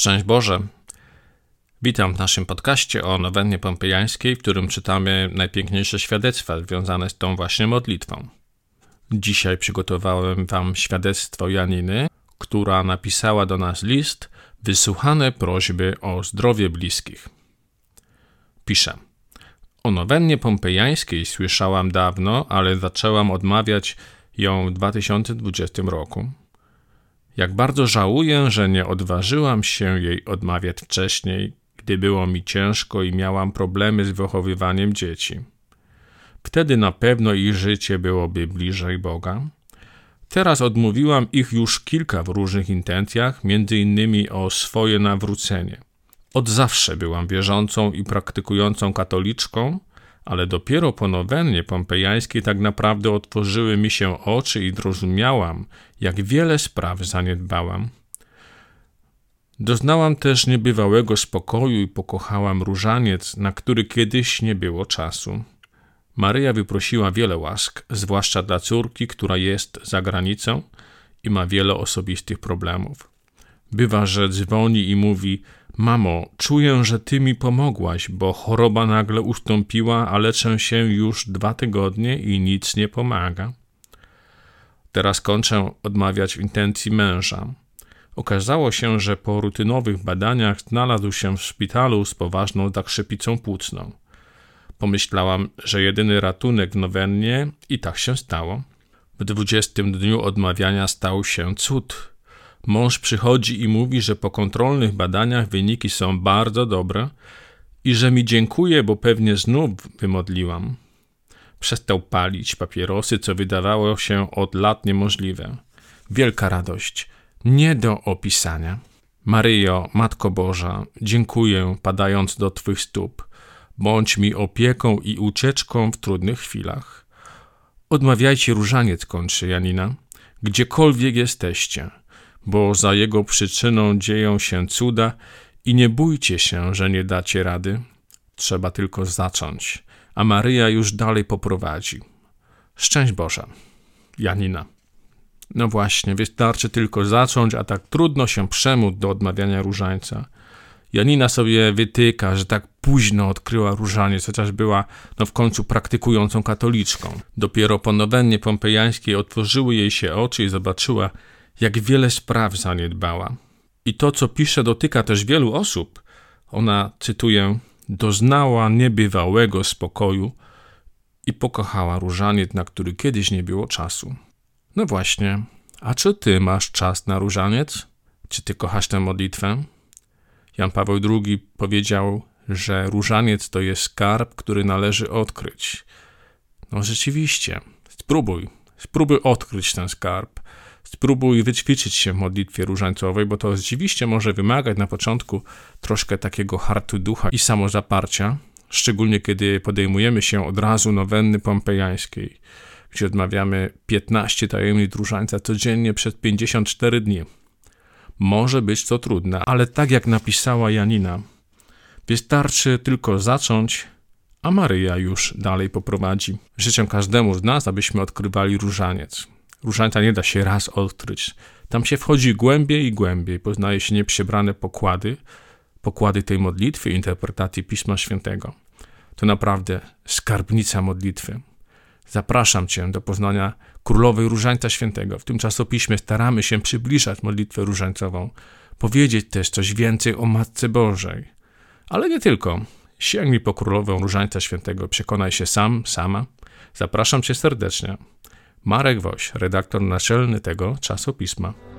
Szczęść Boże! Witam w naszym podcaście o nowennie pompejańskiej, w którym czytamy najpiękniejsze świadectwa związane z tą właśnie modlitwą. Dzisiaj przygotowałem wam świadectwo Janiny, która napisała do nas list wysłuchane prośby o zdrowie bliskich. Pisze: o nowennie pompejańskiej słyszałam dawno, ale zaczęłam odmawiać ją w 2020 roku. Jak bardzo żałuję, że nie odważyłam się jej odmawiać wcześniej, gdy było mi ciężko i miałam problemy z wychowywaniem dzieci. Wtedy na pewno ich życie byłoby bliżej Boga. Teraz odmówiłam ich już kilka w różnych intencjach, między innymi o swoje nawrócenie. Od zawsze byłam wierzącą i praktykującą katoliczką, ale dopiero po nowennie pompejańskiej tak naprawdę otworzyły mi się oczy i zrozumiałam, jak wiele spraw zaniedbałam. Doznałam też niebywałego spokoju i pokochałam różaniec, na który kiedyś nie było czasu. Maryja wyprosiła wiele łask, zwłaszcza dla córki, która jest za granicą i ma wiele osobistych problemów. Bywa, że dzwoni i mówi: mamo, czuję, że ty mi pomogłaś, bo choroba nagle ustąpiła, a leczę się już 2 tygodnie i nic nie pomaga. Teraz kończę odmawiać w intencji męża. Okazało się, że po rutynowych badaniach znalazł się w szpitalu z poważną zakrzepicą płucną. Pomyślałam, że jedyny ratunek w nowennie i tak się stało. W 20 dniu odmawiania stał się cud. Mąż przychodzi i mówi, że po kontrolnych badaniach wyniki są bardzo dobre i że mi dziękuję, bo pewnie znów wymodliłam. Przestał palić papierosy, co wydawało się od lat niemożliwe. Wielka radość, nie do opisania. Maryjo, Matko Boża, dziękuję, padając do Twych stóp. Bądź mi opieką i ucieczką w trudnych chwilach. Odmawiajcie różaniec, kończy Janina, gdziekolwiek jesteście, bo za jego przyczyną dzieją się cuda i nie bójcie się, że nie dacie rady. Trzeba tylko zacząć, a Maryja już dalej poprowadzi. Szczęść Boże, Janina. No właśnie, wystarczy tylko zacząć, a tak trudno się przemóc do odmawiania różańca. Janina sobie wytyka, że tak późno odkryła różaniec, chociaż była w końcu praktykującą katoliczką. Dopiero po nowennie pompejańskiej otworzyły jej się oczy i zobaczyła, jak wiele spraw zaniedbała. I to, co pisze, dotyka też wielu osób. Ona, cytuję, doznała niebywałego spokoju i pokochała różaniec, na który kiedyś nie było czasu. No właśnie, a czy ty masz czas na różaniec? Czy ty kochasz tę modlitwę? Jan Paweł II powiedział, że różaniec to jest skarb, który należy odkryć. No rzeczywiście, spróbuj odkryć ten skarb. Spróbuj wyćwiczyć się w modlitwie różańcowej, bo to rzeczywiście może wymagać na początku troszkę takiego hartu ducha i samozaparcia, szczególnie kiedy podejmujemy się od razu nowenny pompejańskiej, gdzie odmawiamy 15 tajemnic różańca codziennie przez 54 dni. Może być to trudne, ale tak jak napisała Janina, wystarczy tylko zacząć, a Maryja już dalej poprowadzi. Życzę każdemu z nas, abyśmy odkrywali różaniec. Różańca nie da się raz odkryć. Tam się wchodzi głębiej i głębiej, poznaje się nieprzebrane pokłady tej modlitwy i interpretacji Pisma Świętego. To naprawdę skarbnica modlitwy. Zapraszam Cię do poznania Królowej Różańca Świętego. W tym czasopiśmie staramy się przybliżać modlitwę różańcową, powiedzieć też coś więcej o Matce Bożej. Ale nie tylko. Sięgnij po Królową Różańca Świętego, przekonaj się sama. Zapraszam Cię serdecznie. Marek Woś, redaktor naczelny tego czasopisma.